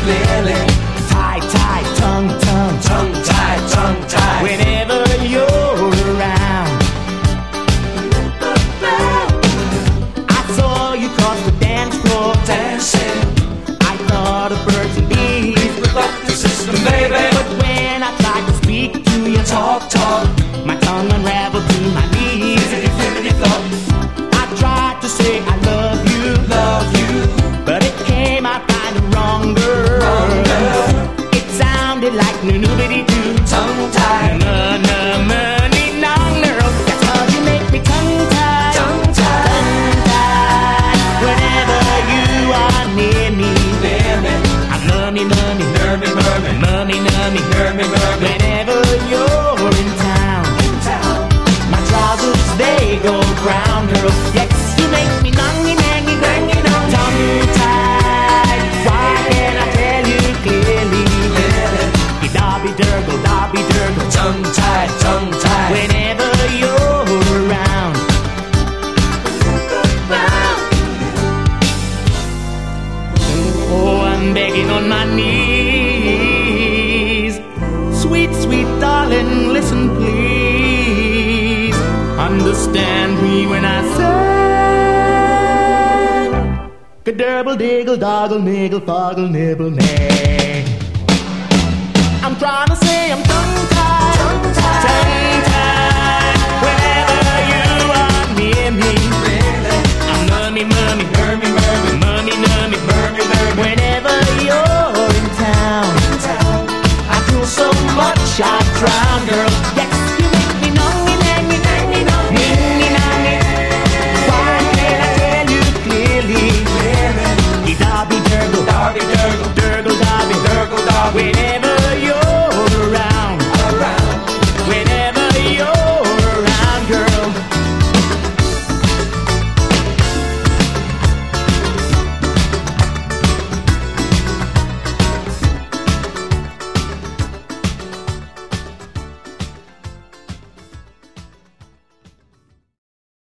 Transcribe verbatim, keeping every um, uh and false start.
clearly. Tie, tie, tongue, tongue, tongue tied, tongue tied. Whenever you're around, I saw you cross the dance floor, dancing. I thought of birds and bees. Whip up the system, baby. But when I tried to speak to you, talk, talk, my tongue unraveled to my knees. Fiddly, fiddly, thought. I tried to say I love you, love you, but it came out kind of wrong, girl. Wrong, it sounded like noobity too. Tongue tied, na na money, nong, girl. That's how you make me tongue tied, tongue tied, tongue tied. Whenever you are near me, near me. I'm nummy, nummy, Murmy, murmy, mummy, nummy, murmy, murmy. Whenever you're in town, In town, my trousers they go brown, girl. Yes, you make me nongy, nangy, nangy, nong, tongue tied. Why can't I tell you clearly? clearly. You Dobby Durgle, Dobby Durgle. Tongue tied, tongue tied. Whenever you're around, oh, I'm begging on my knees. Sweet, sweet darling, listen please. Understand me when I say Gadurble, diggle, doggle, niggle, foggle, nibble, nay. I'm trying to say I'm tongue-tied, Tongue-tied. tongue-tied. Whenever you are near me, Really? I'm mummy, mummy, Murmy, murmy, mummy, nummy, murmy, murmy. whenever you're in town, In town, I feel so much I drown, girl. Yes, you make me nongy, nangy, nangy, nongy, nangy, nangy. Why can't I tell you clearly? clearly. Dobby, durgle, Dobby, durgle, durgle, dobby, durgle, dobby. whenever